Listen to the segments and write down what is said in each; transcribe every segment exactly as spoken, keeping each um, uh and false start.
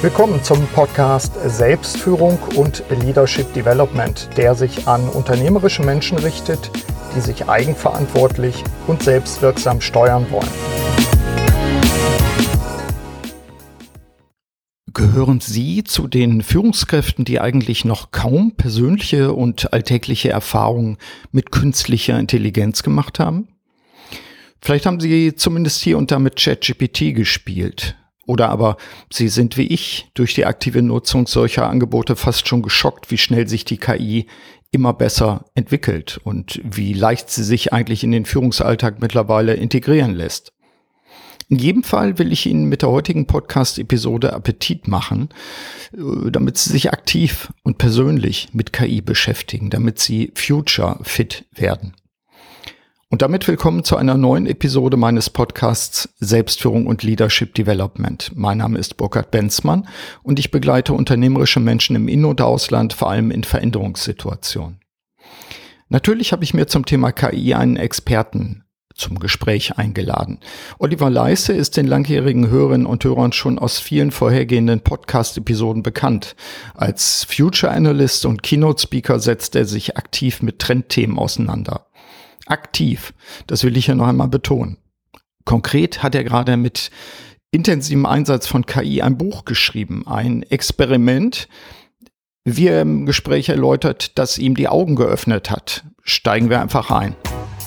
Willkommen zum Podcast Selbstführung und Leadership Development, der sich an unternehmerische Menschen richtet, die sich eigenverantwortlich und selbstwirksam steuern wollen. Gehören Sie zu den Führungskräften, die eigentlich noch kaum persönliche und alltägliche Erfahrungen mit künstlicher Intelligenz gemacht haben? Vielleicht haben Sie zumindest hier und da mit ChatGPT gespielt. Oder aber Sie sind wie ich durch die aktive Nutzung solcher Angebote fast schon geschockt, wie schnell sich die K I immer besser entwickelt und wie leicht sie sich eigentlich in den Führungsalltag mittlerweile integrieren lässt. In jedem Fall will ich Ihnen mit der heutigen Podcast-Episode Appetit machen, damit Sie sich aktiv und persönlich mit K I beschäftigen, damit Sie future-fit werden. Und damit willkommen zu einer neuen Episode meines Podcasts Selbstführung und Leadership Development. Mein Name ist Burkhard Benzmann und ich begleite unternehmerische Menschen im In- und Ausland, vor allem in Veränderungssituationen. Natürlich habe ich mir zum Thema K I einen Experten zum Gespräch eingeladen. Oliver Leisse ist den langjährigen Hörerinnen und Hörern schon aus vielen vorhergehenden Podcast-Episoden bekannt. Als Future Analyst und Keynote-Speaker setzt er sich aktiv mit Trendthemen auseinander. Aktiv, das will ich hier noch einmal betonen. Konkret hat er gerade mit intensivem Einsatz von K I ein Buch geschrieben, ein Experiment, wie er im Gespräch erläutert, das ihm die Augen geöffnet hat. Steigen wir einfach ein.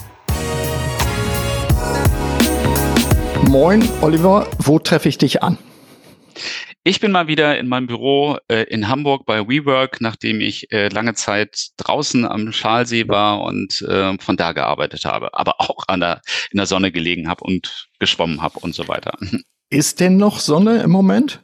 Moin, Oliver, wo treffe ich dich an? Ich bin mal wieder in meinem Büro äh, in Hamburg bei WeWork, nachdem ich äh, lange Zeit draußen am Schalsee war und äh, von da gearbeitet habe, aber auch an der, in der Sonne gelegen habe und geschwommen habe und so weiter. Ist denn noch Sonne im Moment?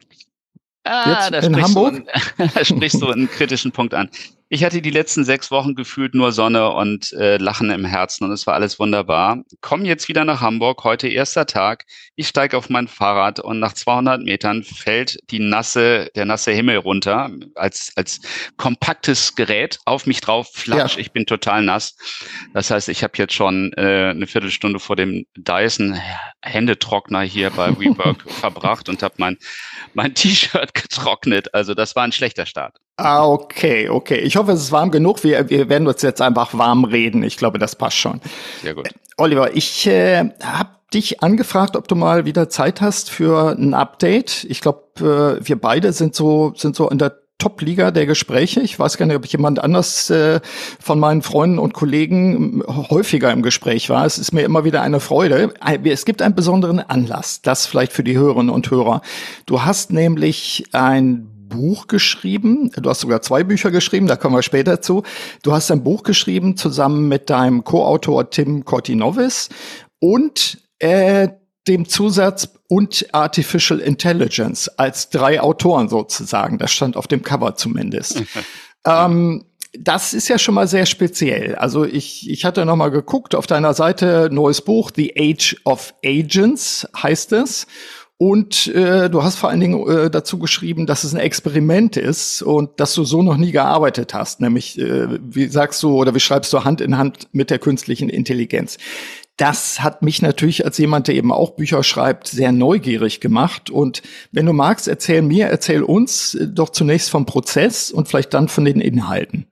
Ah, da in sprichst, Hamburg? Du einen, da sprichst du einen kritischen Punkt an. Ich hatte die letzten sechs Wochen gefühlt nur Sonne und äh, Lachen im Herzen und es war alles wunderbar. Komm jetzt wieder nach Hamburg, heute erster Tag. Ich steige auf mein Fahrrad und nach zweihundert Metern fällt die nasse, der nasse Himmel runter als, als kompaktes Gerät auf mich drauf, flatsch, ja. Ich bin total nass. Das heißt, ich habe jetzt schon äh, eine Viertelstunde vor dem Dyson Händetrockner hier bei WeWork verbracht und habe mein, mein T-Shirt getrocknet. Also das war ein schlechter Start. Ah, okay, okay. Ich hoffe, es ist warm genug. Wir, wir werden uns jetzt einfach warm reden. Ich glaube, das passt schon. Sehr gut. Äh, Oliver, ich äh, habe dich angefragt, ob du mal wieder Zeit hast für ein Update. Ich glaube, äh, wir beide sind so sind so in der Top-Liga der Gespräche. Ich weiß gar nicht, ob jemand anders äh, von meinen Freunden und Kollegen häufiger im Gespräch war. Es ist mir immer wieder eine Freude. Es gibt einen besonderen Anlass, das vielleicht für die Hörerinnen und Hörer. Du hast nämlich ein Buch geschrieben. Du hast sogar zwei Bücher geschrieben, da kommen wir später zu. Du hast ein Buch geschrieben zusammen mit deinem Co-Autor Tim Cortinovis und äh, dem Zusatz und Artificial Intelligence als drei Autoren sozusagen. Das stand auf dem Cover zumindest. ähm, das ist ja schon mal sehr speziell. Also ich, ich hatte noch mal geguckt auf deiner Seite, neues Buch, The Age of Agents heißt es. Und äh, du hast vor allen Dingen äh, dazu geschrieben, dass es ein Experiment ist und dass du so noch nie gearbeitet hast. Nämlich, äh, wie sagst du oder wie schreibst du Hand in Hand mit der künstlichen Intelligenz. Das hat mich natürlich als jemand, der eben auch Bücher schreibt, sehr neugierig gemacht. Und wenn du magst, erzähl mir, erzähl uns äh, doch zunächst vom Prozess und vielleicht dann von den Inhalten.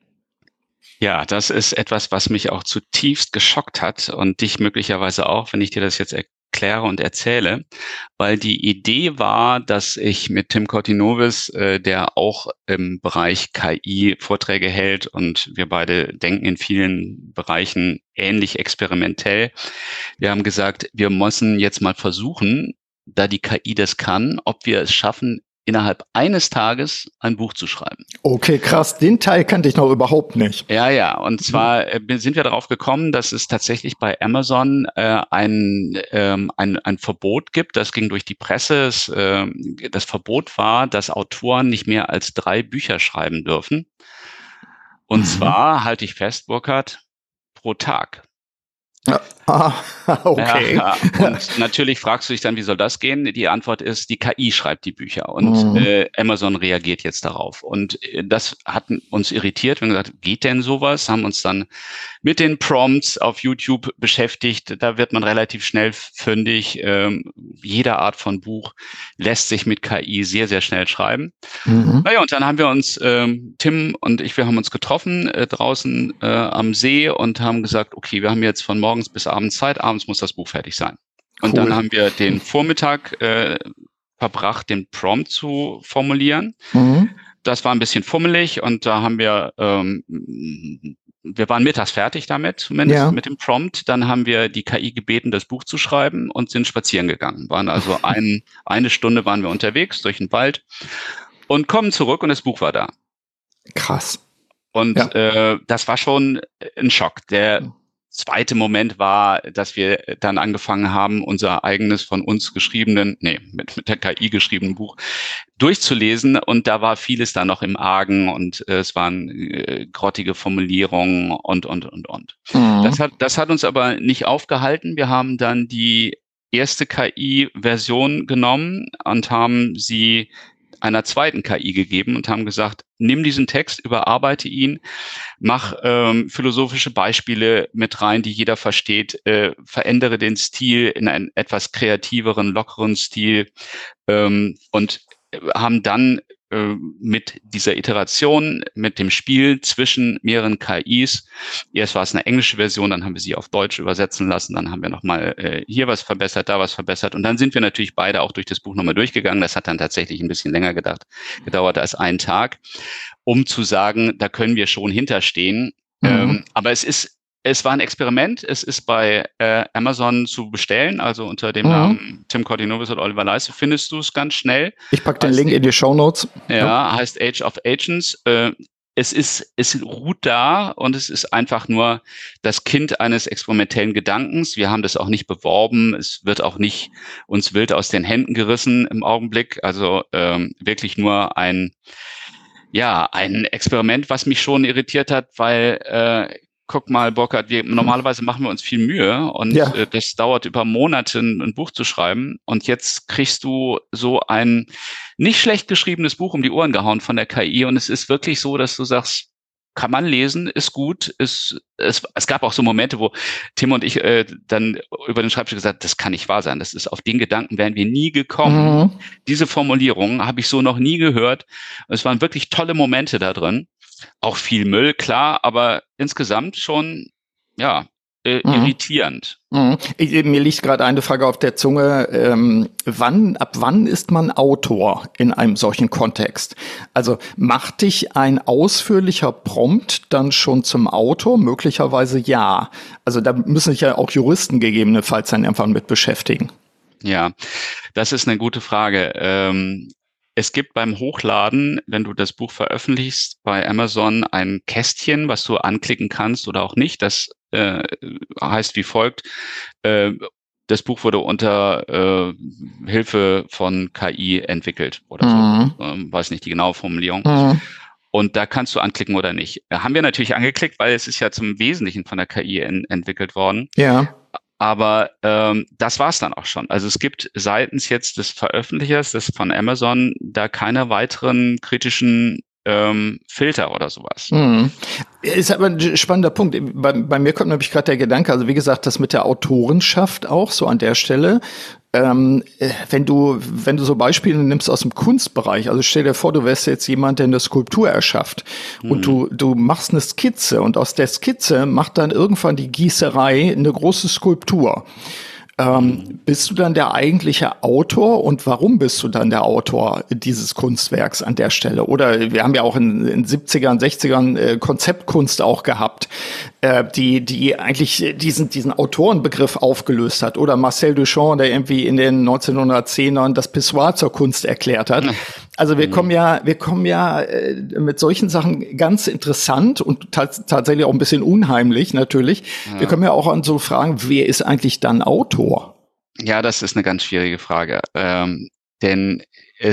Ja, das ist etwas, was mich auch zutiefst geschockt hat und dich möglicherweise auch, wenn ich dir das jetzt erkläre und erzähle, weil die Idee war, dass ich mit Tim Cortinovis, äh, der auch im Bereich K I Vorträge hält und wir beide denken in vielen Bereichen ähnlich experimentell. Wir haben gesagt, wir müssen jetzt mal versuchen, da die K I das kann, ob wir es schaffen, innerhalb eines Tages ein Buch zu schreiben. Okay, krass. Den Teil kannte ich noch überhaupt nicht. Ja, ja. Und zwar äh, sind wir darauf gekommen, dass es tatsächlich bei Amazon äh, ein, ähm, ein, ein Verbot gibt. Das ging durch die Presse. Es, äh, das Verbot war, dass Autoren nicht mehr als drei Bücher schreiben dürfen. Und mhm. zwar, halte ich fest, Burkhard, pro Tag. Ah, okay. Ja, und natürlich fragst du dich dann, wie soll das gehen? Die Antwort ist, die K I schreibt die Bücher und Mhm. äh, Amazon reagiert jetzt darauf. Und äh, das hat uns irritiert. Wir haben gesagt, geht denn sowas? Haben uns dann mit den Prompts auf YouTube beschäftigt. Da wird man relativ schnell fündig. Ähm, jede Art von Buch lässt sich mit K I sehr, sehr schnell schreiben. Mhm. Naja, und dann haben wir uns, ähm, Tim und ich, wir haben uns getroffen äh, draußen äh, am See und haben gesagt, okay, wir haben jetzt von morgens bis abends Zeit, abends muss das Buch fertig sein. Und Cool. dann haben wir den Vormittag äh, verbracht, den Prompt zu formulieren. Mhm. Das war ein bisschen fummelig und da haben wir, ähm, wir waren mittags fertig damit, zumindest Ja. mit dem Prompt. Dann haben wir die K I gebeten, das Buch zu schreiben und sind spazieren gegangen. Waren also ein, eine Stunde waren wir unterwegs durch den Wald und kommen zurück und das Buch war da. Krass. Und Ja. äh, das war schon ein Schock. Der zweite Moment war, dass wir dann angefangen haben, unser eigenes von uns geschriebenen, nee, mit, mit der K I geschriebenen Buch durchzulesen. Und da war vieles da noch im Argen und äh, es waren äh, grottige Formulierungen und, und, und, und. Mhm. Das hat, das hat uns aber nicht aufgehalten. Wir haben dann die erste K I-Version genommen und haben sie einer zweiten K I gegeben und haben gesagt, nimm diesen Text, überarbeite ihn, mach ähm, philosophische Beispiele mit rein, die jeder versteht, äh, verändere den Stil in einen etwas kreativeren, lockeren Stil ähm, und haben dann äh, mit dieser Iteration, mit dem Spiel zwischen mehreren K Is, erst war es eine englische Version, dann haben wir sie auf Deutsch übersetzen lassen, dann haben wir nochmal äh, hier was verbessert, da was verbessert und dann sind wir natürlich beide auch durch das Buch nochmal durchgegangen. Das hat dann tatsächlich ein bisschen länger gedacht, gedauert als einen Tag, um zu sagen, da können wir schon hinterstehen. Mhm. Ähm, aber es ist Es war ein Experiment. Es ist bei äh, Amazon zu bestellen, also unter dem mhm. Namen Tim Cortinovis und Oliver Leisse findest du es ganz schnell. Ich packe den Link in die Shownotes. Ja, ja, heißt Age of Agents. Äh, es ist, es ruht da und es ist einfach nur das Kind eines experimentellen Gedankens. Wir haben das auch nicht beworben. Es wird auch nicht uns wild aus den Händen gerissen im Augenblick. Also ähm, wirklich nur ein, ja, ein Experiment, was mich schon irritiert hat, weil äh, guck mal, Burkhard, wir, normalerweise machen wir uns viel Mühe und ja. äh, das dauert über Monate, ein, ein Buch zu schreiben. Und jetzt kriegst du so ein nicht schlecht geschriebenes Buch um die Ohren gehauen von der K I. Und es ist wirklich so, dass du sagst, kann man lesen, ist gut. Ist, es, es gab auch so Momente, wo Tim und ich äh, dann über den Schreibtisch gesagt, das kann nicht wahr sein. Das ist, auf den Gedanken wären wir nie gekommen. Mhm. Diese Formulierung habe ich so noch nie gehört. Es waren wirklich tolle Momente da drin. Auch viel Müll, klar, aber insgesamt schon, ja, äh, mhm. irritierend. Mhm. Ich, mir liegt gerade eine Frage auf der Zunge. Ähm, wann, ab wann ist man Autor in einem solchen Kontext? Also macht dich ein ausführlicher Prompt dann schon zum Autor? Möglicherweise ja. Also da müssen sich ja auch Juristen gegebenenfalls dann irgendwann mit beschäftigen. Ja, das ist eine gute Frage. Ähm, Es gibt beim Hochladen, wenn du das Buch veröffentlichst, bei Amazon ein Kästchen, was du anklicken kannst oder auch nicht. Das äh, heißt wie folgt, äh, das Buch wurde unter äh, Hilfe von K I entwickelt oder mhm. so. Ähm, weiß nicht die genaue Formulierung. Mhm. Und da kannst du anklicken oder nicht. Haben wir natürlich angeklickt, weil es ist ja zum Wesentlichen von der K I en- entwickelt worden. Ja. Aber ähm, das war's dann auch schon. Also es gibt seitens jetzt des Veröffentlichers, des von Amazon, da keine weiteren kritischen ähm, Filter oder sowas. Hm. Ist aber ein spannender Punkt. Bei, bei mir kommt nämlich gerade der Gedanke, also wie gesagt, das mit der Autorenschaft auch so an der Stelle. Ähm, wenn du, wenn du so Beispiele nimmst aus dem Kunstbereich, also stell dir vor, du wärst jetzt jemand, der eine Skulptur erschafft mhm. und du, du machst eine Skizze und aus der Skizze macht dann irgendwann die Gießerei eine große Skulptur. Ähm, bist du dann der eigentliche Autor und warum bist du dann der Autor dieses Kunstwerks an der Stelle? Oder wir haben ja auch in den siebzigern, sechzigern äh, Konzeptkunst auch gehabt, äh, die die eigentlich diesen diesen Autorenbegriff aufgelöst hat. Oder Marcel Duchamp, der irgendwie in den neunzehnhundertzehnern das Pissoir zur Kunst erklärt hat. Also wir kommen ja, wir kommen ja äh, mit solchen Sachen ganz interessant und t- tatsächlich auch ein bisschen unheimlich natürlich. Ja. Wir kommen ja auch an so Fragen, wer ist eigentlich dann Autor? Ja, das ist eine ganz schwierige Frage, ähm, denn es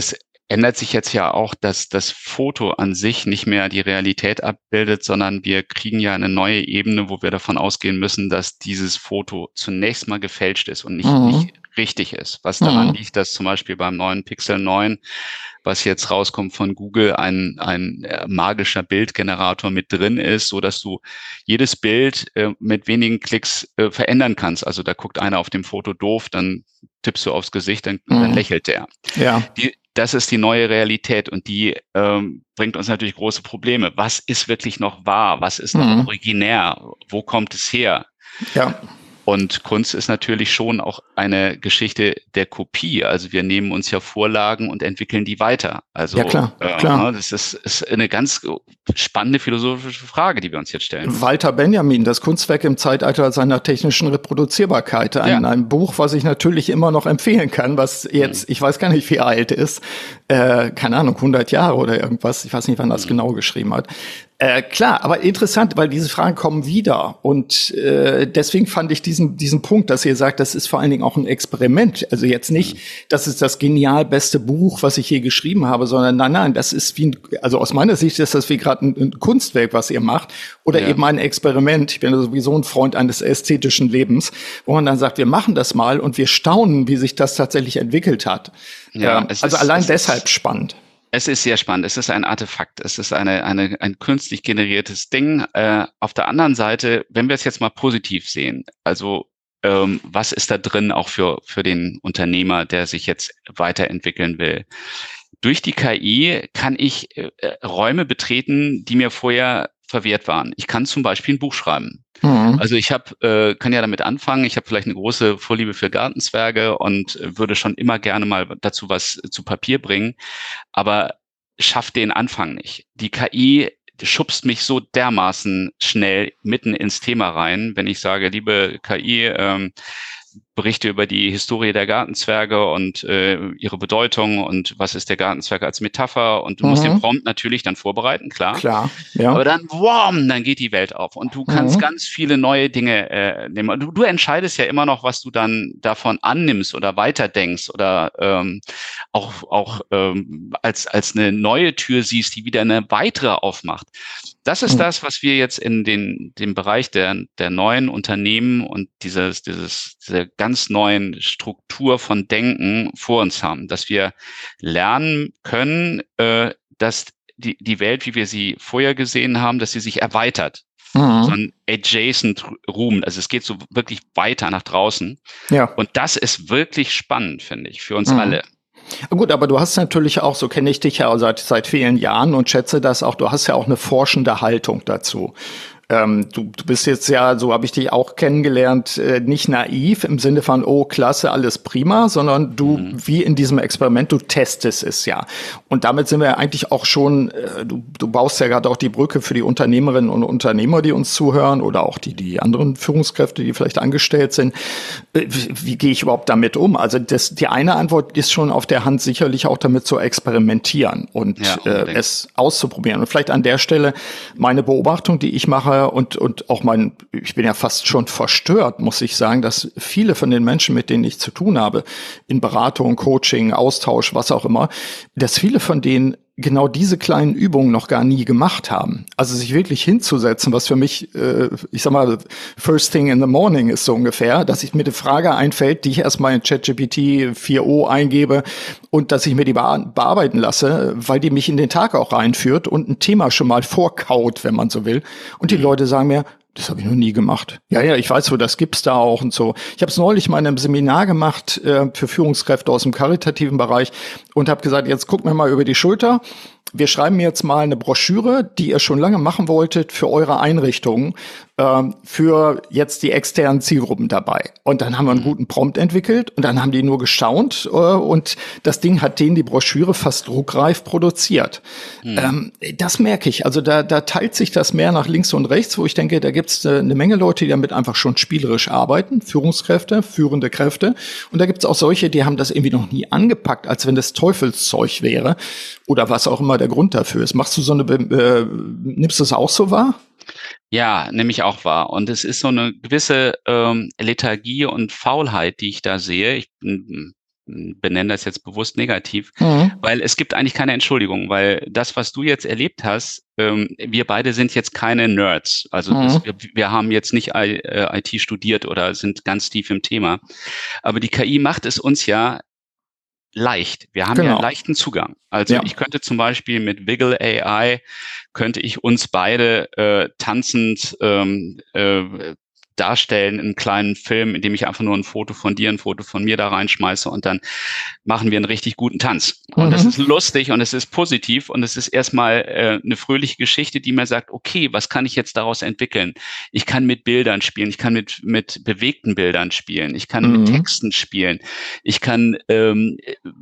ändert sich jetzt ja auch, dass das Foto an sich nicht mehr die Realität abbildet, sondern wir kriegen ja eine neue Ebene, wo wir davon ausgehen müssen, dass dieses Foto zunächst mal gefälscht ist und nicht, Mhm. nicht richtig ist. Was daran Mhm. liegt, dass zum Beispiel beim neuen Pixel neun, was jetzt rauskommt von Google, ein, ein äh, magischer Bildgenerator mit drin ist, so dass du jedes Bild äh, mit wenigen Klicks äh, verändern kannst. Also da guckt einer auf dem Foto doof, dann tippst du aufs Gesicht, dann, Mhm. dann lächelt der. Ja. Die, das ist die neue Realität und die ähm, bringt uns natürlich große Probleme. Was ist wirklich noch wahr? Was ist noch Mhm. originär? Wo kommt es her? Ja. Und Kunst ist natürlich schon auch eine Geschichte der Kopie. Also wir nehmen uns ja Vorlagen und entwickeln die weiter. Also Ja, klar, äh, klar. das ist, ist eine ganz spannende philosophische Frage, die wir uns jetzt stellen. Walter Benjamin, das Kunstwerk im Zeitalter seiner technischen Reproduzierbarkeit. Ein, Ja. ein Buch, was ich natürlich immer noch empfehlen kann, was jetzt, ich weiß gar nicht, wie alt ist, äh, keine Ahnung, hundert Jahre oder irgendwas. Ich weiß nicht, wann das mhm. genau geschrieben hat. Äh, klar, aber interessant, weil diese Fragen kommen wieder und äh, deswegen fand ich diesen diesen Punkt, dass ihr sagt, das ist vor allen Dingen auch ein Experiment. Also jetzt nicht, das ist das genial beste Buch, was ich je geschrieben habe, sondern nein, nein, das ist wie ein, also aus meiner Sicht ist das wie gerade ein, ein Kunstwerk, was ihr macht oder ja. eben ein Experiment. Ich bin sowieso ein Freund eines ästhetischen Lebens, wo man dann sagt, wir machen das mal und wir staunen, wie sich das tatsächlich entwickelt hat. Ja, ähm, also ist, allein deshalb ist spannend. Es ist sehr spannend. Es ist ein Artefakt. Es ist eine, eine, ein künstlich generiertes Ding. Äh, auf der anderen Seite, wenn wir es jetzt mal positiv sehen, also ähm, was ist da drin auch für, für den Unternehmer, der sich jetzt weiterentwickeln will? Durch die K I kann ich äh, Räume betreten, die mir vorher verwehrt waren. Ich kann zum Beispiel ein Buch schreiben. Mhm. Also ich habe, äh, kann ja damit anfangen. Ich habe vielleicht eine große Vorliebe für Gartenzwerge und würde schon immer gerne mal dazu was zu Papier bringen, aber schafft den Anfang nicht. Die K I schubst mich so dermaßen schnell mitten ins Thema rein, wenn ich sage, liebe K I, ähm, Berichte über die Historie der Gartenzwerge und äh, ihre Bedeutung und was ist der Gartenzwerg als Metapher und du mhm. musst den Prompt natürlich dann vorbereiten, klar. Klar, ja. Aber dann, wow, dann geht die Welt auf und du kannst mhm. ganz viele neue Dinge äh, nehmen. Du, du entscheidest ja immer noch, was du dann davon annimmst oder weiterdenkst oder ähm, auch auch ähm, als als eine neue Tür siehst, die wieder eine weitere aufmacht. Das ist mhm. das, was wir jetzt in den dem Bereich der der neuen Unternehmen und dieses dieses diese ganz neuen Struktur von Denken vor uns haben, dass wir lernen können, äh, dass die, die Welt, wie wir sie vorher gesehen haben, dass sie sich erweitert. Mhm. So ein adjacent Room. Also es geht so wirklich weiter nach draußen. Ja. Und das ist wirklich spannend, finde ich, für uns mhm. alle. Gut, aber du hast natürlich auch, so kenne ich dich ja seit, seit vielen Jahren und schätze das auch, du hast ja auch eine forschende Haltung dazu. Ähm, du, du bist jetzt ja, so habe ich dich auch kennengelernt, äh, nicht naiv im Sinne von, oh, klasse, alles prima, sondern du, mhm. wie in diesem Experiment, du testest es ja. Und damit sind wir ja eigentlich auch schon, äh, du, du baust ja gerade auch die Brücke für die Unternehmerinnen und Unternehmer, die uns zuhören oder auch die, die anderen Führungskräfte, die vielleicht angestellt sind. Äh, wie, wie gehe ich überhaupt damit um? Also das, die eine Antwort ist schon auf der Hand, sicherlich auch damit zu experimentieren und ja, äh, es auszuprobieren. Und vielleicht an der Stelle meine Beobachtung, die ich mache, Und, und auch mein, ich bin ja fast schon verstört, muss ich sagen, dass viele von den Menschen, mit denen ich zu tun habe, in Beratung, Coaching, Austausch, was auch immer, dass viele von denen genau diese kleinen Übungen noch gar nie gemacht haben. Also sich wirklich hinzusetzen, was für mich, äh, ich sag mal, first thing in the morning ist so ungefähr, dass ich mir eine Frage einfällt, die ich erstmal in ChatGPT vier Punkt0 eingebe und dass ich mir die bearbeiten lasse, weil die mich in den Tag auch reinführt und ein Thema schon mal vorkaut, wenn man so will. Und die Leute sagen mir, das habe ich noch nie gemacht. Ja, ja, ich weiß so, das gibt's da auch und so. Ich habe es neulich mal in einem Seminar gemacht äh, für Führungskräfte aus dem karitativen Bereich und habe gesagt, jetzt guckt mir mal über die Schulter. Wir schreiben jetzt mal eine Broschüre, die ihr schon lange machen wolltet für eure Einrichtungen, ähm, für jetzt die externen Zielgruppen dabei. Und dann haben wir einen guten Prompt entwickelt und dann haben die nur gestaunt äh, und das Ding hat denen die Broschüre fast druckreif produziert. Mhm. Ähm, das merke ich. Also da, da teilt sich das mehr nach links und rechts, wo ich denke, da gibt's äh, eine Menge Leute, die damit einfach schon spielerisch arbeiten, Führungskräfte, führende Kräfte. Und da gibt's auch solche, die haben das irgendwie noch nie angepackt, als wenn das Teufelszeug wäre oder was auch immer der Grund dafür ist. Machst du so eine, äh, nimmst du das auch so wahr? Ja, nehme ich auch wahr. Und es ist so eine gewisse ähm, Lethargie und Faulheit, die ich da sehe. Ich bin benenne das jetzt bewusst negativ, Mhm. weil es gibt eigentlich keine Entschuldigung, weil das, was du jetzt erlebt hast, ähm, wir beide sind jetzt keine Nerds. Also Mhm. das, wir, wir haben jetzt nicht I, äh, I T studiert oder sind ganz tief im Thema. Aber die K I macht es uns ja leicht. Wir haben ja einen Genau. leichten Zugang. Also Ja. ich könnte zum Beispiel mit Wiggle A I, könnte ich uns beide äh, tanzend ähm, äh, darstellen in einem kleinen Film, in dem ich einfach nur ein Foto von dir, ein Foto von mir da reinschmeiße und dann machen wir einen richtig guten Tanz. Und das Mhm. ist lustig und es ist positiv und es ist erstmal äh, eine fröhliche Geschichte, die mir sagt, okay, was kann ich jetzt daraus entwickeln? Ich kann mit Bildern spielen, ich kann mit, mit bewegten Bildern spielen, ich kann Mhm. mit Texten spielen, ich kann ähm,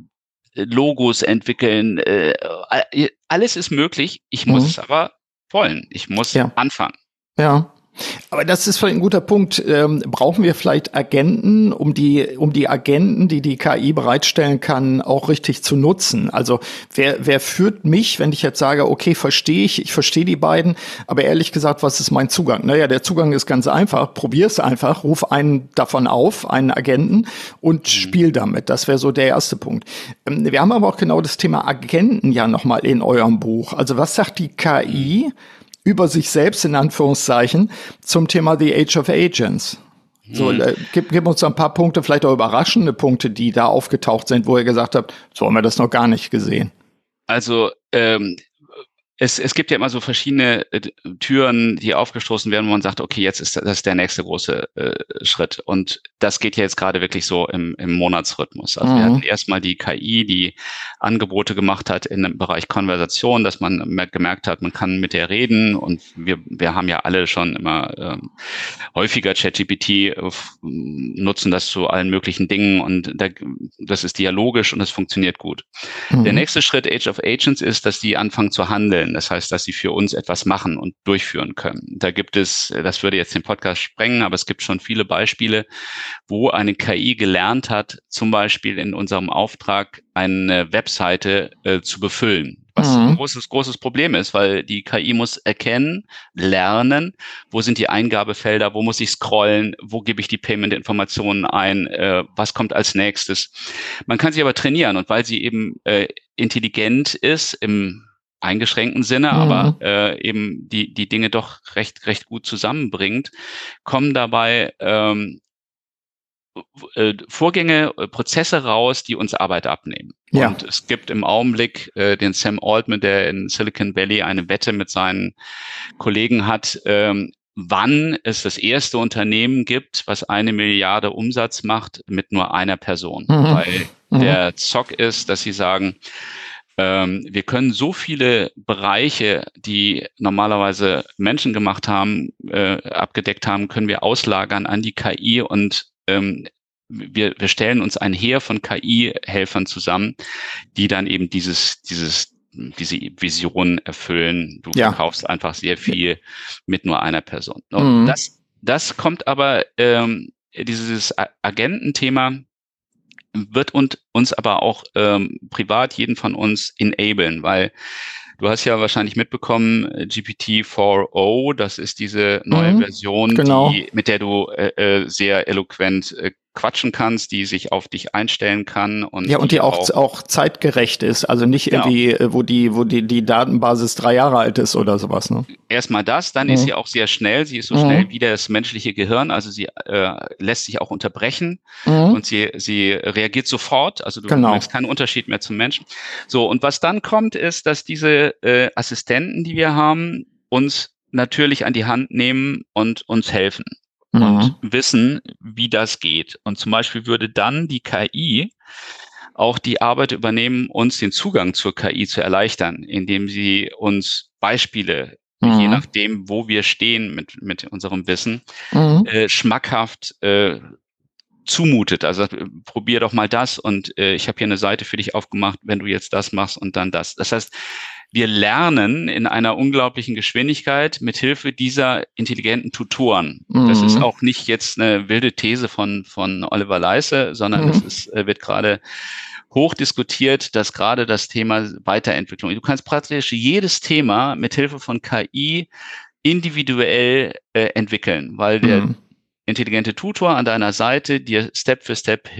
Logos entwickeln, äh, alles ist möglich. Ich muss Mhm. es aber wollen. Ich muss Ja. anfangen. Ja. Aber das ist vielleicht ein guter Punkt. Ähm, brauchen wir vielleicht Agenten, um die, um die Agenten, die die K I bereitstellen kann, auch richtig zu nutzen? Also wer, wer führt mich, wenn ich jetzt sage, okay, verstehe ich, ich verstehe die beiden, aber ehrlich gesagt, was ist mein Zugang? Naja, der Zugang ist ganz einfach. Probier es einfach, ruf einen davon auf, einen Agenten und mhm. spiel damit. Das wäre so der erste Punkt. Ähm, wir haben aber auch genau das Thema Agenten ja nochmal in eurem Buch. Also was sagt die K I über sich selbst, in Anführungszeichen, zum Thema The Age of Agents? So, Mhm. äh, gib, gib uns ein paar Punkte, vielleicht auch überraschende Punkte, die da aufgetaucht sind, wo ihr gesagt habt, so haben wir das noch gar nicht gesehen. Also, ähm, es, es gibt ja immer so verschiedene äh, Türen, die aufgestoßen werden, wo man sagt, okay, jetzt ist das ist der nächste große äh, Schritt. Und das geht ja jetzt gerade wirklich so im, im Monatsrhythmus. Also mhm. wir hatten erstmal die K I, die Angebote gemacht hat in dem Bereich Konversation, dass man gemerkt hat, man kann mit der reden. Und wir, wir haben ja alle schon immer ähm, häufiger ChatGPT, äh, nutzen das zu allen möglichen Dingen. Und da, das ist dialogisch und das funktioniert gut. Mhm. Der nächste Schritt Age of Agents ist, dass die anfangen zu handeln. Das heißt, dass sie für uns etwas machen und durchführen können. Da gibt es, das würde jetzt den Podcast sprengen, aber es gibt schon viele Beispiele, wo eine K I gelernt hat, zum Beispiel in unserem Auftrag eine Webseite äh, zu befüllen. Was mhm. ein großes, großes Problem ist, weil die K I muss erkennen, lernen, wo sind die Eingabefelder, wo muss ich scrollen, wo gebe ich die Payment-Informationen ein, äh, was kommt als nächstes. Man kann sie aber trainieren und weil sie eben äh, intelligent ist im eingeschränkten Sinne, mhm. aber äh, eben die die Dinge doch recht recht gut zusammenbringt, kommen dabei ähm, äh, Vorgänge, äh, Prozesse raus, die uns Arbeit abnehmen. Ja. Und es gibt im Augenblick äh, den Sam Altman, der in Silicon Valley eine Wette mit seinen Kollegen hat, ähm, wann es das erste Unternehmen gibt, was eine Milliarde Umsatz macht mit nur einer Person. Mhm. Weil mhm. der Zock ist, dass sie sagen, Ähm, wir können so viele Bereiche, die normalerweise Menschen gemacht haben, äh, abgedeckt haben, können wir auslagern an die K I und ähm, wir, wir stellen uns ein Heer von K I-Helfern zusammen, die dann eben dieses, dieses, diese Vision erfüllen. Du ja. verkaufst einfach sehr viel mit nur einer Person. Und mhm. das, das kommt aber, ähm, dieses Agententhema wird und uns aber auch ähm, privat jeden von uns enablen, weil du hast ja wahrscheinlich mitbekommen, G P T vier Punkt null, das ist diese neue mhm, Version, genau. die, mit der du äh, sehr eloquent äh, quatschen kannst, die sich auf dich einstellen kann und ja und die, die auch, auch zeitgerecht ist, also nicht genau. irgendwie, wo die wo die die Datenbasis drei Jahre alt ist oder sowas. Ne? Erstmal das, dann mhm. ist sie auch sehr schnell. Sie ist so mhm. schnell wie das menschliche Gehirn, also sie äh, lässt sich auch unterbrechen mhm. und sie sie reagiert sofort. Also du genau. merkst keinen Unterschied mehr zum Menschen. So und was dann kommt, ist, dass diese äh, Assistenten, die wir haben, uns natürlich an die Hand nehmen und uns helfen. Und mhm. wissen, wie das geht. Und zum Beispiel würde dann die K I auch die Arbeit übernehmen, uns den Zugang zur K I zu erleichtern, indem sie uns Beispiele, mhm. je nachdem, wo wir stehen mit, mit unserem Wissen, mhm. äh, schmackhaft äh, zumutet. Also probier doch mal das und äh, ich habe hier eine Seite für dich aufgemacht, wenn du jetzt das machst und dann das. Das heißt, wir lernen in einer unglaublichen Geschwindigkeit mit Hilfe dieser intelligenten Tutoren. Mhm. Das ist auch nicht jetzt eine wilde These von von Oliver Leisse, sondern mhm. es ist, wird gerade hoch diskutiert, dass gerade das Thema Weiterentwicklung. Du kannst praktisch jedes Thema mit Hilfe von K I individuell äh, entwickeln, weil der mhm. intelligente Tutor an deiner Seite dir Step für Step hilft,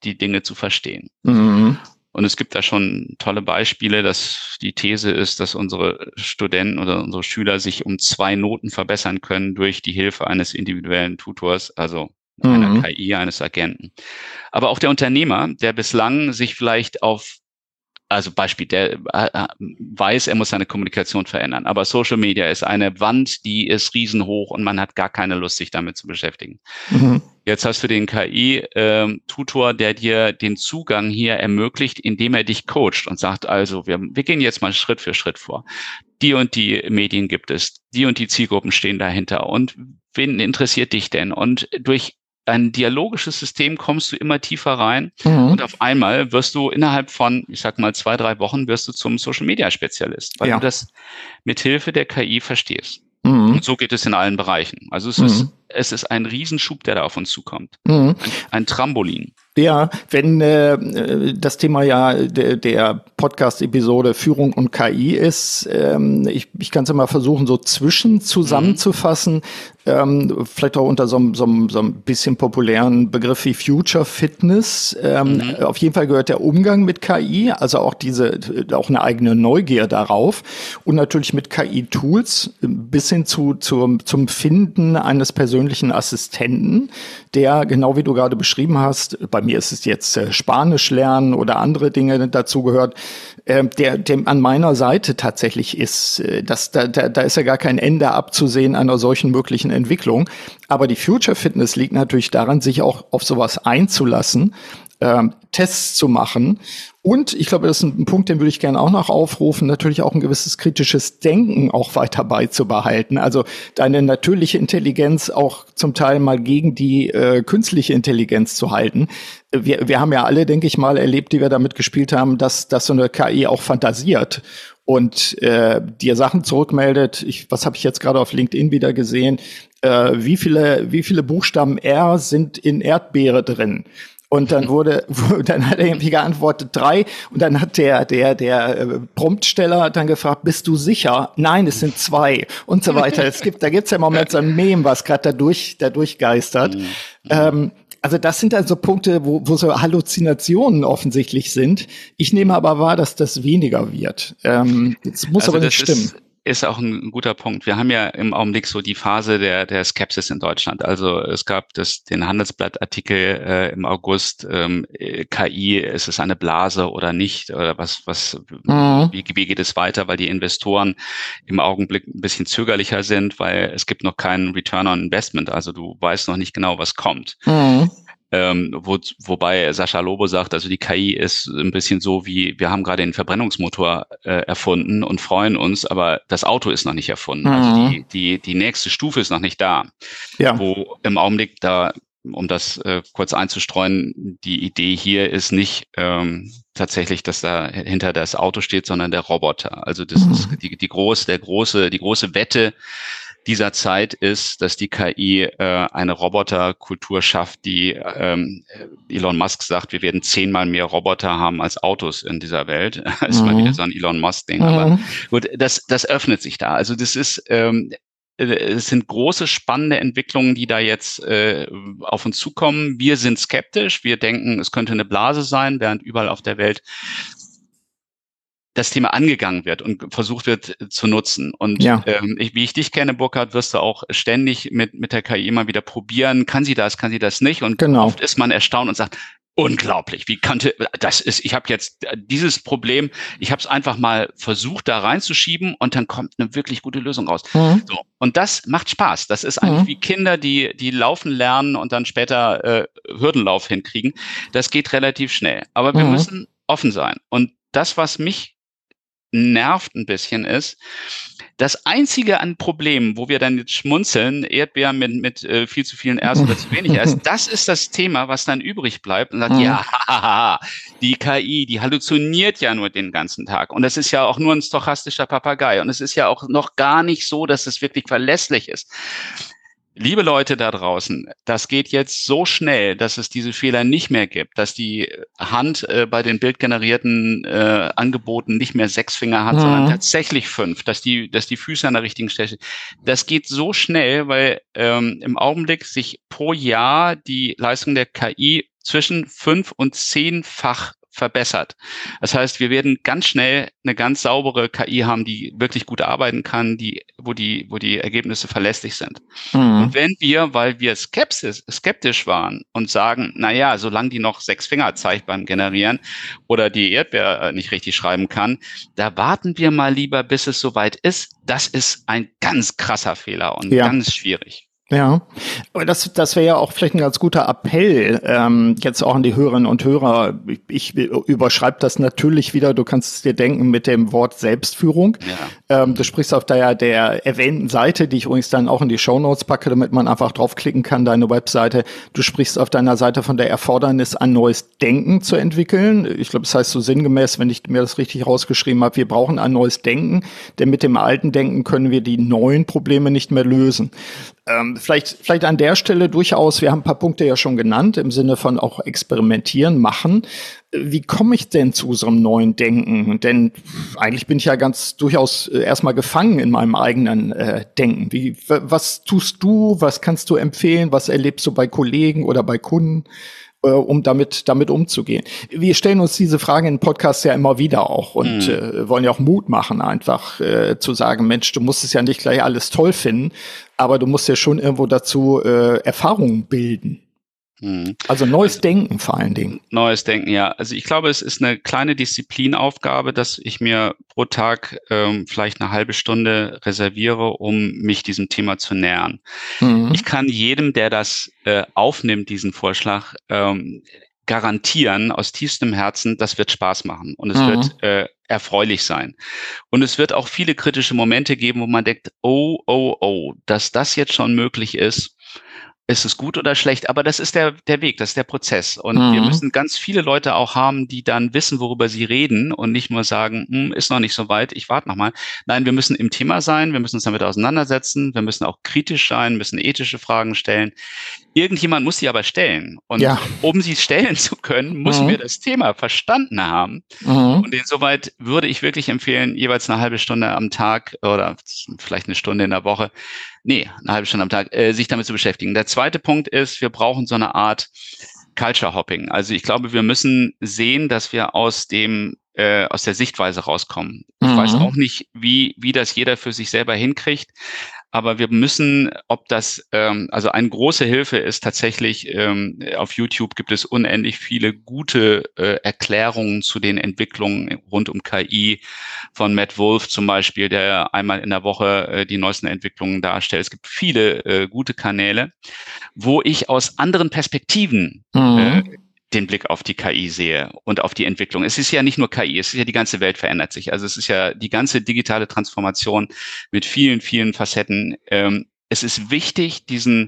die Dinge zu verstehen. Mhm. Und es gibt da schon tolle Beispiele, dass die These ist, dass unsere Studenten oder unsere Schüler sich um zwei Noten verbessern können durch die Hilfe eines individuellen Tutors, also einer Mhm. K I, eines Agenten. Aber auch der Unternehmer, der bislang sich vielleicht auf, also Beispiel, der äh, weiß, er muss seine Kommunikation verändern, aber Social Media ist eine Wand, die ist riesenhoch und man hat gar keine Lust, sich damit zu beschäftigen. Mhm. Jetzt hast du den K I-Tutor, äh, der dir den Zugang hier ermöglicht, indem er dich coacht und sagt, also wir, wir gehen jetzt mal Schritt für Schritt vor. Die und die Medien gibt es, die und die Zielgruppen stehen dahinter und wen interessiert dich denn? Und durch ein dialogisches System kommst du immer tiefer rein mhm. und auf einmal wirst du innerhalb von, ich sag mal, zwei, drei Wochen wirst du zum Social-Media-Spezialist, weil ja. du das mit Hilfe der K I verstehst. Mhm. Und so geht es in allen Bereichen. Also es mhm. ist es ist ein Riesenschub, der da auf uns zukommt. Mhm. Ein, ein Trampolin. Ja, wenn äh, das Thema ja de, der Podcast-Episode Führung und K I ist, ähm, ich, ich kann es ja mal versuchen, so zwischen zusammenzufassen, mhm. ähm, vielleicht auch unter so, so, so ein bisschen populären Begriff wie Future Fitness. Ähm, mhm. Auf jeden Fall gehört der Umgang mit K I, also auch diese, auch eine eigene Neugier darauf und natürlich mit K I-Tools bis hin zu, zu zum Finden eines persönlichen Assistenten, der, genau wie du gerade beschrieben hast, bei mir ist es jetzt äh, Spanisch lernen oder andere Dinge dazu gehört, äh, der, der an meiner Seite tatsächlich ist. Äh, das, da, da, da ist ja gar kein Ende abzusehen einer solchen möglichen Entwicklung. Aber die Future Fitness liegt natürlich daran, sich auch auf sowas einzulassen, äh, Tests zu machen. Und ich glaube, das ist ein Punkt, den würde ich gerne auch noch aufrufen, natürlich auch ein gewisses kritisches Denken auch weiter beizubehalten. Also deine natürliche Intelligenz auch zum Teil mal gegen die äh, künstliche Intelligenz zu halten. Wir, wir haben ja alle, denke ich mal, erlebt, die wir damit gespielt haben, dass, dass so eine K I auch fantasiert und äh, dir Sachen zurückmeldet. Ich, was habe ich jetzt gerade auf LinkedIn wieder gesehen? Äh, wie viele, wie viele Buchstaben R sind in Erdbeere drin? Und dann wurde, dann hat er irgendwie geantwortet drei. Und dann hat der, der, der Promptsteller dann gefragt, bist du sicher? Nein, es sind zwei. Und so weiter. Es gibt, da gibt's ja im Moment so ein Meme, was gerade da durch, da durchgeistert. Mhm. Ähm, also das sind also Punkte, wo, wo so Halluzinationen offensichtlich sind. Ich nehme aber wahr, dass das weniger wird. Ähm, das muss also aber nicht stimmen. Ist Ist auch ein guter Punkt. Wir haben ja im Augenblick so die Phase der der Skepsis in Deutschland. Also es gab das den Handelsblatt-Artikel äh, im August, ähm, K I, ist es eine Blase oder nicht? Oder was was mhm. wie, wie geht es weiter? Weil die Investoren im Augenblick ein bisschen zögerlicher sind, weil es gibt noch keinen Return on Investment. Also du weißt noch nicht genau, was kommt. Mhm. Ähm, wo, wobei Sascha Lobo sagt, also die K I ist ein bisschen so wie, wir haben gerade den Verbrennungsmotor äh, erfunden und freuen uns, aber das Auto ist noch nicht erfunden. Mhm. Also die, die, die nächste Stufe ist noch nicht da. Ja. Wo im Augenblick da, um das äh, kurz einzustreuen, die Idee hier ist nicht ähm, tatsächlich, dass da hinter das Auto steht, sondern der Roboter. Also das mhm. ist die, die große, der große, die große Wette dieser Zeit ist, dass die K I äh, eine Roboterkultur schafft, die ähm, Elon Musk sagt, wir werden zehnmal mehr Roboter haben als Autos in dieser Welt. Das ist mhm. mal wieder so ein Elon Musk-Ding. Mhm. Aber gut, das, das öffnet sich da. Also das ist, ähm, es sind große, spannende Entwicklungen, die da jetzt äh, auf uns zukommen. Wir sind skeptisch. Wir denken, es könnte eine Blase sein, während überall auf der Welt das Thema angegangen wird und versucht wird zu nutzen. Und ja. ähm, ich, wie ich dich kenne, Burkhard, wirst du auch ständig mit mit der K I immer wieder probieren. Kann sie das, kann sie das nicht? Und genau. oft ist man erstaunt und sagt, unglaublich, wie konnte das ist, ich habe jetzt dieses Problem, ich habe es einfach mal versucht, da reinzuschieben und dann kommt eine wirklich gute Lösung raus. Mhm. So, und das macht Spaß. Das ist eigentlich mhm. wie Kinder, die die laufen lernen und dann später äh, Hürdenlauf hinkriegen. Das geht relativ schnell. Aber wir mhm. müssen offen sein. Und das, was mich nervt ein bisschen ist, das einzige an Problemen, wo wir dann jetzt schmunzeln, Erdbeeren mit, mit äh, viel zu vielen Rs oder zu wenig Rs, das ist das Thema, was dann übrig bleibt und sagt, mhm. ja, hahaha, die K I, die halluziniert ja nur den ganzen Tag und das ist ja auch nur ein stochastischer Papagei und es ist ja auch noch gar nicht so, dass es wirklich verlässlich ist. Liebe Leute da draußen, das geht jetzt so schnell, dass es diese Fehler nicht mehr gibt, dass die Hand äh, bei den bildgenerierten äh, Angeboten nicht mehr sechs Finger hat, mhm. sondern tatsächlich fünf, dass die, dass die Füße an der richtigen Stelle sind. Das geht so schnell, weil ähm, im Augenblick sich pro Jahr die Leistung der K I zwischen fünf und zehnfach verbessert. Das heißt, wir werden ganz schnell eine ganz saubere K I haben, die wirklich gut arbeiten kann, die, wo die, wo die Ergebnisse verlässlich sind. Mhm. Und wenn wir, weil wir skeptisch, skeptisch waren und sagen, na ja, solange die noch sechs Finger zeigt beim Generieren oder die Erdbeer nicht richtig schreiben kann, da warten wir mal lieber, bis es soweit ist. Das ist ein ganz krasser Fehler und ja. ganz schwierig. Ja, aber das, das wäre ja auch vielleicht ein ganz guter Appell, ähm, jetzt auch an die Hörerinnen und Hörer. Ich, ich überschreibe das natürlich wieder, du kannst es dir denken, mit dem Wort Selbstführung. Ja. Ähm, du sprichst auf der, der erwähnten Seite, die ich übrigens dann auch in die Shownotes packe, damit man einfach draufklicken kann, deine Webseite. Du sprichst auf deiner Seite von der Erfordernis, ein neues Denken zu entwickeln. Ich glaube, das heißt so sinngemäß, wenn ich mir das richtig rausgeschrieben habe, wir brauchen ein neues Denken, denn mit dem alten Denken können wir die neuen Probleme nicht mehr lösen. Ähm, vielleicht, vielleicht an der Stelle durchaus, wir haben ein paar Punkte ja schon genannt, im Sinne von auch experimentieren, machen. Wie komme ich denn zu so einem neuen Denken? Denn eigentlich bin ich ja ganz durchaus erstmal gefangen in meinem eigenen äh, Denken. Wie, was tust du, was kannst du empfehlen, was erlebst du bei Kollegen oder bei Kunden, äh, um damit damit umzugehen? Wir stellen uns diese Fragen in Podcasts ja immer wieder auch und mhm. äh, wollen ja auch Mut machen, einfach äh, zu sagen, Mensch, du musst es ja nicht gleich alles toll finden, aber du musst ja schon irgendwo dazu äh, Erfahrungen bilden. Mhm. Also neues also, Denken vor allen Dingen. Neues Denken, ja. Also ich glaube, es ist eine kleine Disziplinaufgabe, dass ich mir pro Tag ähm, vielleicht eine halbe Stunde reserviere, um mich diesem Thema zu nähern. Mhm. Ich kann jedem, der das äh, aufnimmt, diesen Vorschlag, ähm, garantieren aus tiefstem Herzen, das wird Spaß machen und es mhm. wird äh, erfreulich sein. Und es wird auch viele kritische Momente geben, wo man denkt, oh, oh, oh, dass das jetzt schon möglich ist, ist es gut oder schlecht? Aber das ist der, der Weg, das ist der Prozess. Und mhm. wir müssen ganz viele Leute auch haben, die dann wissen, worüber sie reden und nicht nur sagen, hm, ist noch nicht so weit, ich warte noch mal. Nein, wir müssen im Thema sein, wir müssen uns damit auseinandersetzen, wir müssen auch kritisch sein, müssen ethische Fragen stellen. Irgendjemand muss sie aber stellen. Und ja. um sie stellen zu können, müssen mhm. wir das Thema verstanden haben. Mhm. Und insoweit würde ich wirklich empfehlen, jeweils eine halbe Stunde am Tag oder vielleicht eine Stunde in der Woche, nee, eine halbe Stunde am Tag, äh, sich damit zu beschäftigen. Der zweite Punkt ist, wir brauchen so eine Art Culture Hopping. Also ich glaube, wir müssen sehen, dass wir aus dem äh, aus der Sichtweise rauskommen. Ich mhm. weiß auch nicht, wie wie das jeder für sich selber hinkriegt. Aber wir müssen, ob das, ähm, also eine große Hilfe ist tatsächlich, ähm, auf YouTube gibt es unendlich viele gute äh, Erklärungen zu den Entwicklungen rund um K I von Matt Wolf zum Beispiel, der einmal in der Woche äh, die neuesten Entwicklungen darstellt. Es gibt viele äh, gute Kanäle, wo ich aus anderen Perspektiven mhm. äh, den Blick auf die K I sehe und auf die Entwicklung. Es ist ja nicht nur K I, es ist ja die ganze Welt verändert sich. Also es ist ja die ganze digitale Transformation mit vielen, vielen Facetten. Ähm, es ist wichtig, diesen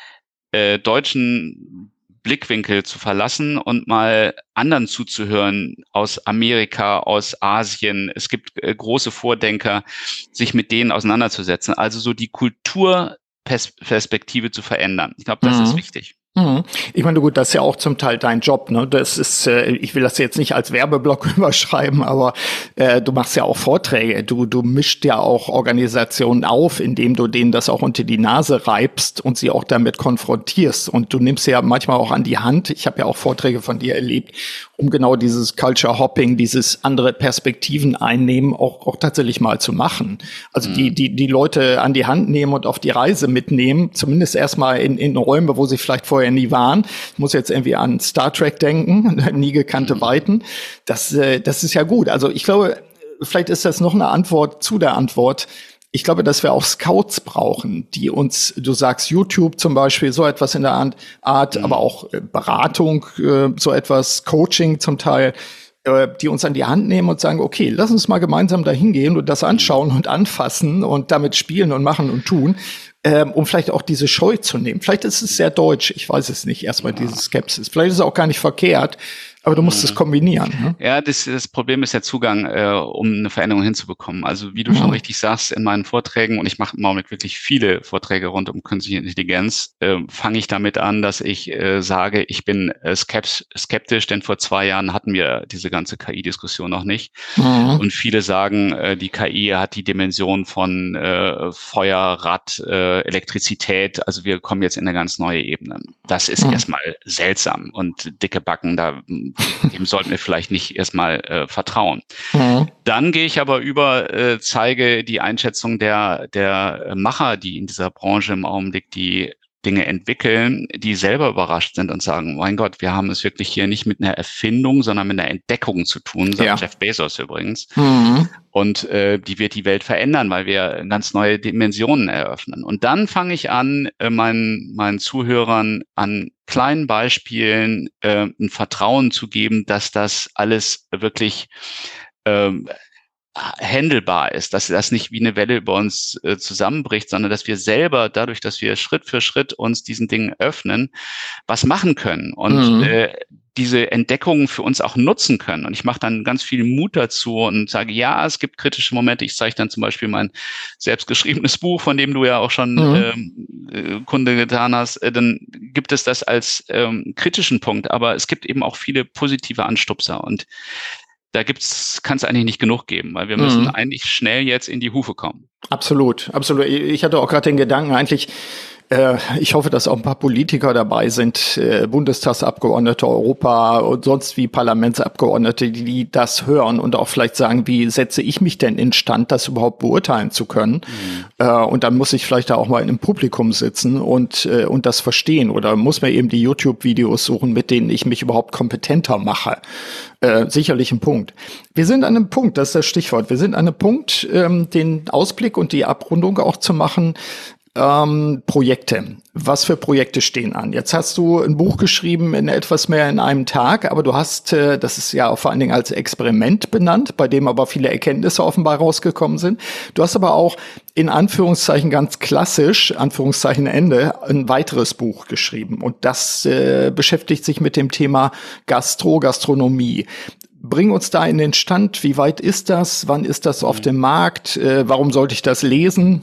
äh, deutschen Blickwinkel zu verlassen und mal anderen zuzuhören aus Amerika, aus Asien. Es gibt äh, große Vordenker, sich mit denen auseinanderzusetzen. Also so die Kulturperspektive zu verändern. Ich glaube, das mhm. ist wichtig. Ich meine, gut, das ist ja auch zum Teil dein Job, ne? Das ist, äh, ich will das jetzt nicht als Werbeblock überschreiben, aber äh, du machst ja auch Vorträge, du du mischst ja auch Organisationen auf, indem du denen das auch unter die Nase reibst und sie auch damit konfrontierst. Und du nimmst ja manchmal auch an die Hand. Ich habe ja auch Vorträge von dir erlebt, um genau dieses Culture Hopping, dieses andere Perspektiven einnehmen, auch auch tatsächlich mal zu machen. Also mhm. die die die Leute an die Hand nehmen und auf die Reise mitnehmen, zumindest erstmal in in Räume, wo sie vielleicht vorher nie waren. Ich muss jetzt irgendwie an Star Trek denken, nie gekannte Weiten. Das, äh, das ist ja gut. Also ich glaube, vielleicht ist das noch eine Antwort zu der Antwort. Ich glaube, dass wir auch Scouts brauchen, die uns, du sagst YouTube zum Beispiel, so etwas in der Art, mhm. aber auch äh, Beratung, äh, so etwas, Coaching zum Teil, äh, die uns an die Hand nehmen und sagen, okay, lass uns mal gemeinsam da hingehen und das anschauen und anfassen und damit spielen und machen und tun. Ähm, um vielleicht auch diese Scheu zu nehmen. Vielleicht ist es sehr deutsch, ich weiß es nicht, erstmal ja. diese Skepsis. Vielleicht ist es auch gar nicht verkehrt, Aber du musst es kombinieren. Ne? Ja, das, das Problem ist der Zugang, äh, um eine Veränderung hinzubekommen. Also wie du Ja. schon richtig sagst, in meinen Vorträgen, und ich mache im Augenblick wirklich viele Vorträge rund um künstliche Intelligenz, äh, fange ich damit an, dass ich äh, sage, ich bin äh, skeptisch, denn vor zwei Jahren hatten wir diese ganze K I-Diskussion noch nicht. Mhm. Und viele sagen, äh, die K I hat die Dimension von äh, Feuer, Rad, äh, Elektrizität. Also wir kommen jetzt in eine ganz neue Ebene. Das ist mhm. erstmal seltsam und dicke Backen, da dem sollten wir vielleicht nicht erstmal äh, vertrauen. Mhm. Dann gehe ich aber über, äh, zeige die Einschätzung der, der Macher, die in dieser Branche im Augenblick die Dinge entwickeln, die selber überrascht sind und sagen, mein Gott, wir haben es wirklich hier nicht mit einer Erfindung, sondern mit einer Entdeckung zu tun, sagt ja. Jeff Bezos übrigens. Mhm. Und äh, die wird die Welt verändern, weil wir ganz neue Dimensionen eröffnen. Und dann fange ich an, äh, meinen, meinen Zuhörern an kleinen Beispielen äh, ein Vertrauen zu geben, dass das alles wirklich ähm, handelbar ist, dass das nicht wie eine Welle über uns äh, zusammenbricht, sondern dass wir selber, dadurch, dass wir Schritt für Schritt uns diesen Dingen öffnen, was machen können und mhm. äh, diese Entdeckungen für uns auch nutzen können. Und ich mache dann ganz viel Mut dazu und sage, ja, es gibt kritische Momente. Ich zeige dann zum Beispiel mein selbstgeschriebenes Buch, von dem du ja auch schon mhm. ähm, Kunde getan hast. Äh, dann gibt es das als ähm, kritischen Punkt, aber es gibt eben auch viele positive Anstupser und da gibt's, kann es eigentlich nicht genug geben, weil wir müssen mhm. eigentlich schnell jetzt in die Hufe kommen. Absolut, absolut. Ich hatte auch gerade den Gedanken, eigentlich, äh, ich hoffe, dass auch ein paar Politiker dabei sind, äh, Bundestagsabgeordnete, Europa und sonst wie Parlamentsabgeordnete, die, die das hören und auch vielleicht sagen, wie setze ich mich denn instand, das überhaupt beurteilen zu können? Mhm. Äh, und dann muss ich vielleicht da auch mal in einem Publikum sitzen und, äh, und das verstehen oder muss mir eben die YouTube-Videos suchen, mit denen ich mich überhaupt kompetenter mache. Äh, sicherlich ein Punkt. Wir sind an einem Punkt, das ist das Stichwort, wir sind an einem Punkt, ähm, den Ausblick und die Abrundung auch zu machen. Ähm, Projekte. Was für Projekte stehen an? Jetzt hast du ein Buch geschrieben in etwas mehr in einem Tag, aber du hast, äh, das ist ja auch vor allen Dingen als Experiment benannt, bei dem aber viele Erkenntnisse offenbar rausgekommen sind. Du hast aber auch in Anführungszeichen ganz klassisch, Anführungszeichen Ende, ein weiteres Buch geschrieben. Und das äh, beschäftigt sich mit dem Thema Gastro, Gastronomie. Bring uns da in den Stand. Wie weit ist das? Wann ist das auf dem Markt? Äh, warum sollte ich das lesen?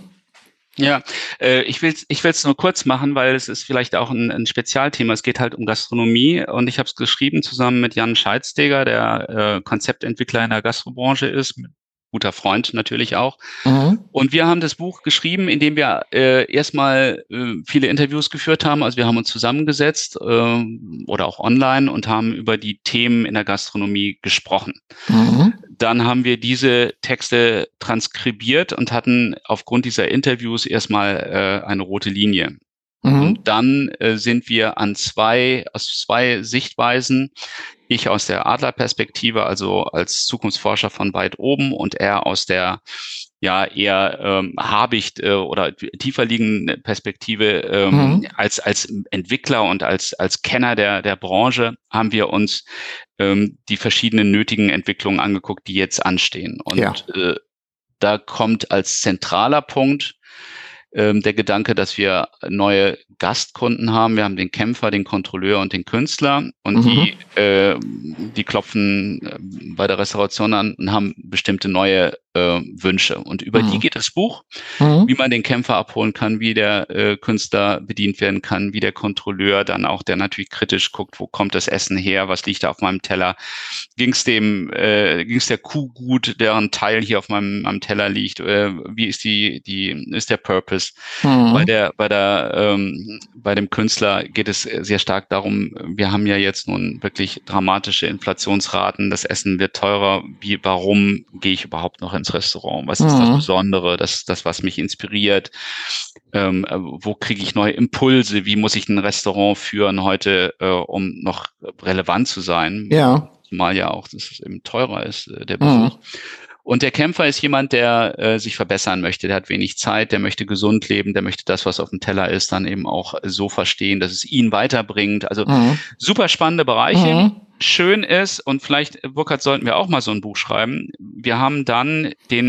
Ja, äh, ich will ich will's nur kurz machen, weil es ist vielleicht auch ein, ein Spezialthema. Es geht halt um Gastronomie und ich habe es geschrieben zusammen mit Jan Scheidsteger, der äh, Konzeptentwickler in der Gastrobranche ist, guter Freund natürlich auch. Mhm. Und wir haben das Buch geschrieben, indem wir äh, erstmal äh, viele Interviews geführt haben. Also wir haben uns zusammengesetzt äh, oder auch online und haben über die Themen in der Gastronomie gesprochen. Mhm. Dann haben wir diese Texte transkribiert und hatten aufgrund dieser Interviews erstmal äh, eine rote Linie. Mhm. Und dann äh, sind wir an zwei, aus zwei Sichtweisen, ich aus der Adlerperspektive, also als Zukunftsforscher von weit oben und er aus der ja eher ähm, Habicht äh, oder tiefer liegenden Perspektive ähm, mhm. als als Entwickler und als als Kenner der der Branche haben wir uns ähm, die verschiedenen nötigen Entwicklungen angeguckt, die jetzt anstehen. Und ja. äh, da kommt als zentraler Punkt ähm, der Gedanke, dass wir neue Gastkunden haben. Wir haben den Kämpfer, den Kontrolleur und den Künstler und mhm. die äh, die klopfen äh, bei der Restauration an und haben bestimmte neue äh, Wünsche. Und über mhm. die geht das Buch, mhm. wie man den Kämpfer abholen kann, wie der äh, Künstler bedient werden kann, wie der Kontrolleur dann auch, der natürlich kritisch guckt, wo kommt das Essen her, was liegt da auf meinem Teller, ging's dem, äh, ging's der Kuh gut, deren Teil hier auf meinem, meinem Teller liegt, äh, wie ist die, die, ist der Purpose? Mhm. Bei der, bei der, ähm, bei dem Künstler geht es sehr stark darum, wir haben ja jetzt nun wirklich dramatische Inflationsraten, das Essen wird teurer, wie, warum gehe ich überhaupt noch ins Restaurant? Was ist mhm. das Besondere, das, das, was mich inspiriert? Ähm, wo kriege ich neue Impulse? Wie muss ich ein Restaurant führen heute, äh, um noch relevant zu sein? Ja. Zumal ja auch, dass es eben teurer ist, äh, der Besuch. Mhm. Und der Kämpfer ist jemand, der äh, sich verbessern möchte. Der hat wenig Zeit, der möchte gesund leben, der möchte das, was auf dem Teller ist, dann eben auch so verstehen, dass es ihn weiterbringt. Also mhm. super spannende Bereiche. Mhm. Schön ist, und vielleicht, Burkhard, sollten wir auch mal so ein Buch schreiben. Wir haben dann den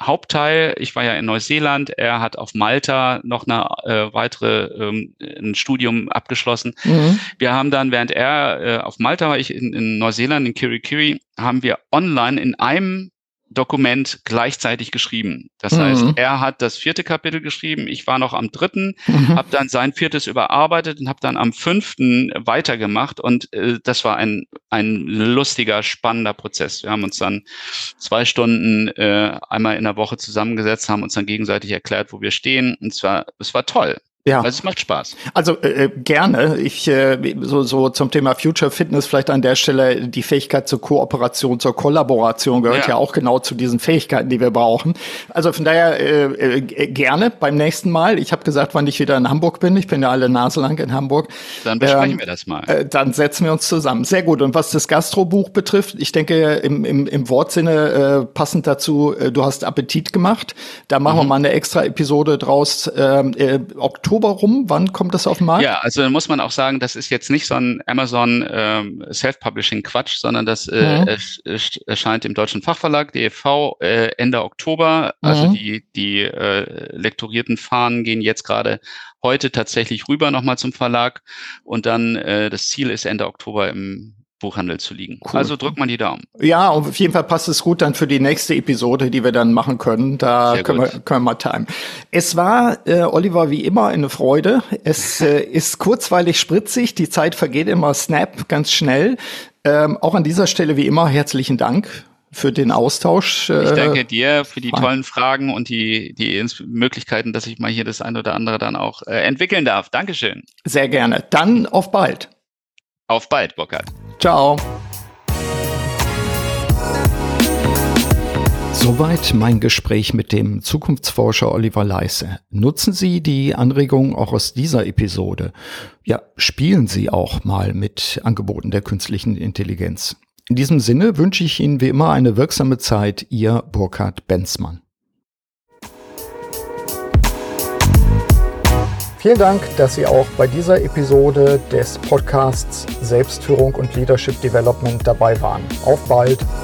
Hauptteil. Ich war ja in Neuseeland, er hat auf Malta noch eine äh, weitere ähm, ein Studium abgeschlossen. Mhm. Wir haben dann, während er äh, auf Malta war, ich in, in Neuseeland, in Kirikiri, haben wir online in einem Dokument gleichzeitig geschrieben. Das mhm. heißt, er hat das vierte Kapitel geschrieben, ich war noch am dritten, mhm. habe dann sein viertes überarbeitet und habe dann am fünften weitergemacht und äh, das war ein ein lustiger, spannender Prozess. Wir haben uns dann zwei Stunden äh, einmal in der Woche zusammengesetzt, haben uns dann gegenseitig erklärt, wo wir stehen und es war, es war toll. Ja. Also es macht Spaß. Also äh, gerne. Ich äh, so, so zum Thema Future Fitness vielleicht an der Stelle die Fähigkeit zur Kooperation, zur Kollaboration gehört ja, ja auch genau zu diesen Fähigkeiten, die wir brauchen. Also von daher äh, äh, gerne beim nächsten Mal. Ich habe gesagt, wann ich wieder in Hamburg bin. Ich bin ja alle Nase lang in Hamburg. Dann besprechen ähm, wir das mal. Äh, dann setzen wir uns zusammen. Sehr gut. Und was das Gastrobuch betrifft, ich denke im, im, im Wortsinne äh, passend dazu, äh, du hast Appetit gemacht. Da machen mhm. wir mal eine extra Episode draus. Äh, äh, Oktober rum, wann kommt das auf den Markt? Ja, also dann muss man auch sagen, das ist jetzt nicht so ein Amazon ähm, Self-Publishing-Quatsch, sondern das äh, mhm. erscheint im Deutschen Fachverlag, D E V, äh, Ende Oktober. Also mhm. die, die äh, lektorierten Fahnen gehen jetzt gerade heute tatsächlich rüber nochmal zum Verlag und dann äh, das Ziel ist Ende Oktober im Buchhandel zu liegen. Cool. Also drückt man die Daumen. Ja, auf jeden Fall passt es gut dann für die nächste Episode, die wir dann machen können. Da können wir, können wir timen. Es war, äh, Oliver, wie immer eine Freude. Es äh, ist kurzweilig spritzig. Die Zeit vergeht immer snap, ganz schnell. Ähm, auch an dieser Stelle wie immer herzlichen Dank für den Austausch. Ich danke dir für die tollen Fragen und die, die Möglichkeiten, dass ich mal hier das eine oder andere dann auch äh, entwickeln darf. Dankeschön. Sehr gerne. Dann auf bald. Auf bald, Burkhard. Ciao. Soweit mein Gespräch mit dem Zukunftsforscher Oliver Leisse. Nutzen Sie die Anregungen auch aus dieser Episode. Ja, spielen Sie auch mal mit Angeboten der künstlichen Intelligenz. In diesem Sinne wünsche ich Ihnen wie immer eine wirksame Zeit. Ihr Burkhard Benzmann. Vielen Dank, dass Sie auch bei dieser Episode des Podcasts Selbstführung und Leadership Development dabei waren. Auf bald!